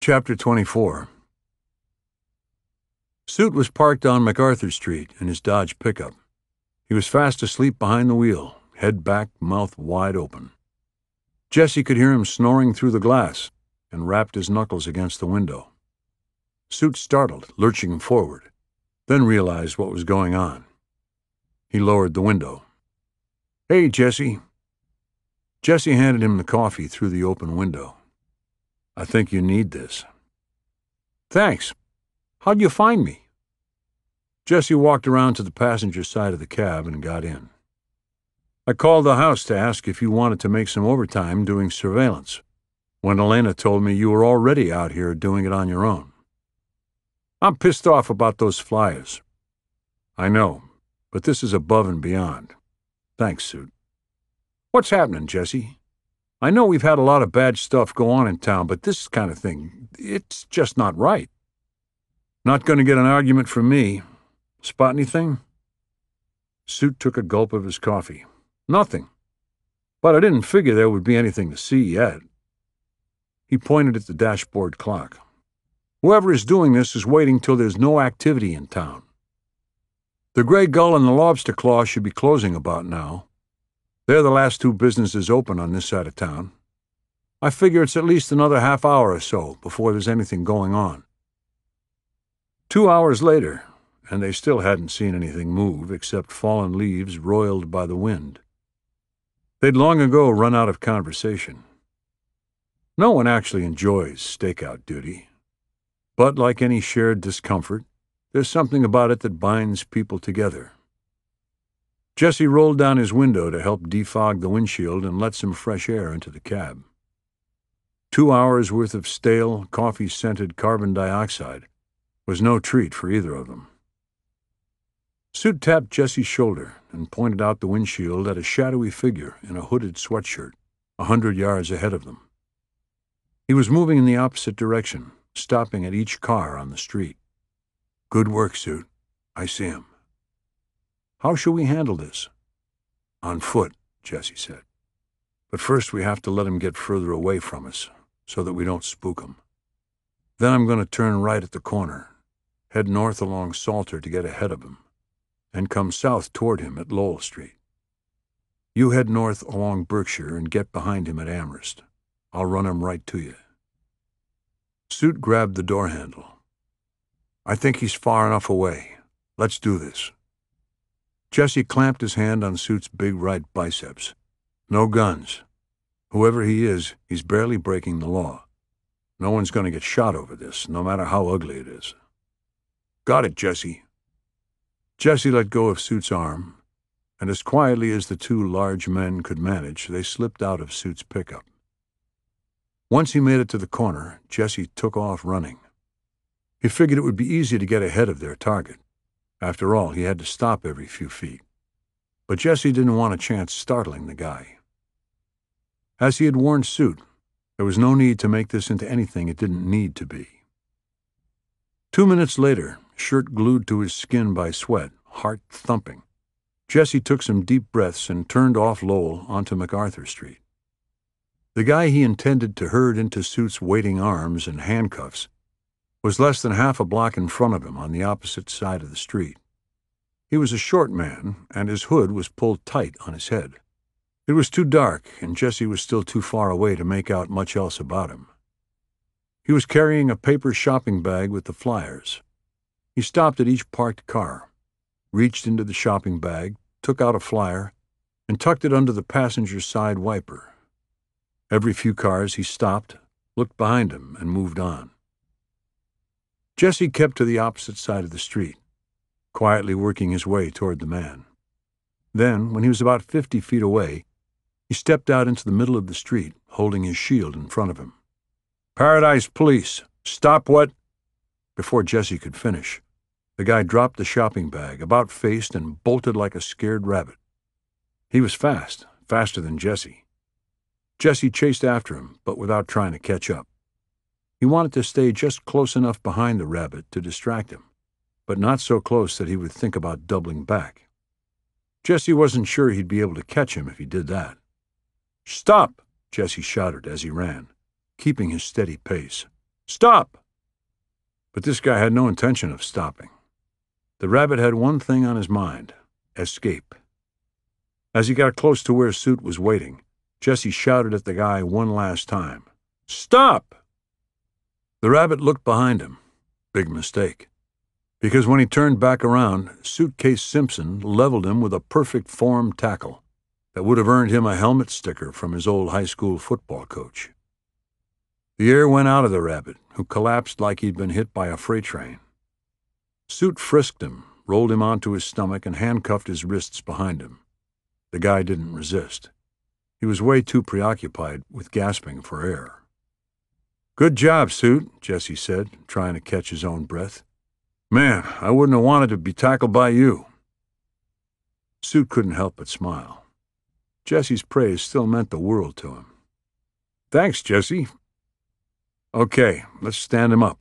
Chapter 24. Suit was parked on MacArthur Street in his Dodge pickup. He was fast asleep behind the wheel, head back, mouth wide open. Jesse could hear him snoring through the glass and rapped his knuckles against the window. Suit startled, lurching forward, then realized what was going on. He lowered the window. "Hey, Jesse." Jesse handed him the coffee through the open window. "I think you need this." "Thanks. How'd you find me?" Jesse walked around to the passenger side of the cab and got in. "I called the house to ask if you wanted to make some overtime doing surveillance, when Elena told me you were already out here doing it on your own." "I'm pissed off about those flyers." "I know, but this is above and beyond. Thanks, Suit." "What's happening, Jesse? I know we've had a lot of bad stuff go on in town, but this kind of thing, it's just not right." "Not going to get an argument from me. Spot anything?" Suit took a gulp of his coffee. "Nothing. But I didn't figure there would be anything to see yet." He pointed at the dashboard clock. "Whoever is doing this is waiting till there's no activity in town. The Grey Gull and the Lobster Claw should be closing about now. They're the last two businesses open on this side of town. I figure it's at least another half hour or so before there's anything going on." 2 hours later, and they still hadn't seen anything move except fallen leaves roiled by the wind. They'd long ago run out of conversation. No one actually enjoys stakeout duty, but like any shared discomfort, there's something about it that binds people together. Jesse rolled down his window to help defog the windshield and let some fresh air into the cab. 2 hours' worth of stale, coffee-scented carbon dioxide was no treat for either of them. Suit tapped Jesse's shoulder and pointed out the windshield at a shadowy figure in a hooded sweatshirt 100 yards ahead of them. He was moving in the opposite direction, stopping at each car on the street. "Good work, Suit. I see him." "How shall we handle this?" "On foot," Jesse said. "But first we have to let him get further away from us so that we don't spook him. Then I'm going to turn right at the corner, head north along Salter to get ahead of him, and come south toward him at Lowell Street. You head north along Berkshire and get behind him at Amherst. I'll run him right to you." Suit grabbed the door handle. "I think he's far enough away. Let's do this." Jesse clamped his hand on Suit's big right biceps. "No guns. Whoever he is, he's barely breaking the law. No one's going to get shot over this, no matter how ugly it is." "Got it, Jesse." Jesse let go of Suit's arm, and as quietly as the two large men could manage, they slipped out of Suit's pickup. Once he made it to the corner, Jesse took off running. He figured it would be easy to get ahead of their target. After all, he had to stop every few feet. But Jesse didn't want a chance startling the guy. As he had warned Suit, there was no need to make this into anything it didn't need to be. 2 minutes later, shirt glued to his skin by sweat, heart thumping, Jesse took some deep breaths and turned off Lowell onto MacArthur Street. The guy he intended to herd into Suit's waiting arms and handcuffs was less than half a block in front of him on the opposite side of the street. He was a short man, and his hood was pulled tight on his head. It was too dark, and Jesse was still too far away to make out much else about him. He was carrying a paper shopping bag with the flyers. He stopped at each parked car, reached into the shopping bag, took out a flyer, and tucked it under the passenger side wiper. Every few cars he stopped, looked behind him, and moved on. Jesse kept to the opposite side of the street, quietly working his way toward the man. Then, when he was about 50 feet away, he stepped out into the middle of the street, holding his shield in front of him. "Paradise Police, stop what—" Before Jesse could finish, the guy dropped the shopping bag, about-faced, and bolted like a scared rabbit. He was fast, faster than Jesse. Jesse chased after him, but without trying to catch up. He wanted to stay just close enough behind the rabbit to distract him, but not so close that he would think about doubling back. Jesse wasn't sure he'd be able to catch him if he did that. "Stop!" Jesse shouted as he ran, keeping his steady pace, Stop! But this guy had no intention of stopping. The rabbit had one thing on his mind: escape. As he got close to where Suit was waiting, Jesse shouted at the guy one last time, "Stop!" The rabbit looked behind him. Big mistake. Because when he turned back around, Suitcase Simpson leveled him with a perfect form tackle that would have earned him a helmet sticker from his old high school football coach. The air went out of the rabbit, who collapsed like he'd been hit by a freight train. Suit frisked him, rolled him onto his stomach, and handcuffed his wrists behind him. The guy didn't resist. He was way too preoccupied with gasping for air. "Good job, Suit," Jesse said, trying to catch his own breath. "Man, I wouldn't have wanted to be tackled by you." Suit couldn't help but smile. Jesse's praise still meant the world to him. "Thanks, Jesse. Okay, let's stand him up."